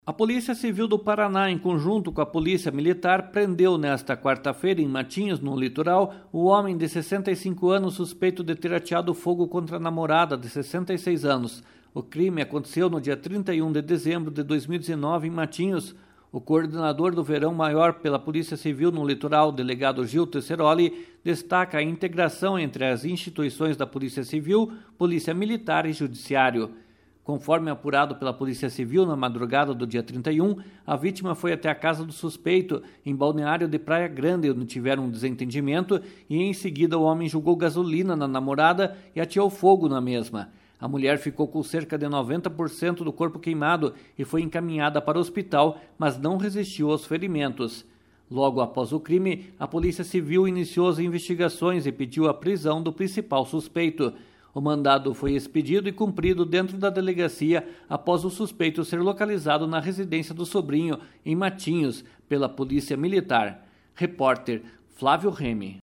A Polícia Civil do Paraná, em conjunto com a Polícia Militar, prendeu nesta quarta-feira, em Matinhos, no litoral, o homem de 65 anos suspeito de ter ateado fogo contra a namorada de 66 anos. O crime aconteceu no dia 31 de dezembro de 2019, em Matinhos. O coordenador do Verão Maior pela Polícia Civil no litoral, delegado Gil Tesseroli, destaca a integração entre as instituições da Polícia Civil, Polícia Militar e Judiciário. Conforme apurado pela Polícia Civil, na madrugada do dia 31, a vítima foi até a casa do suspeito, em Balneário de Praia Grande, onde tiveram um desentendimento, e em seguida o homem jogou gasolina na namorada e ateou fogo na mesma. A mulher ficou com cerca de 90% do corpo queimado e foi encaminhada para o hospital, mas não resistiu aos ferimentos. Logo após o crime, a Polícia Civil iniciou as investigações e pediu a prisão do principal suspeito. O mandado foi expedido e cumprido dentro da delegacia após o suspeito ser localizado na residência do sobrinho, em Matinhos, pela Polícia Militar. Repórter Flávio Remy.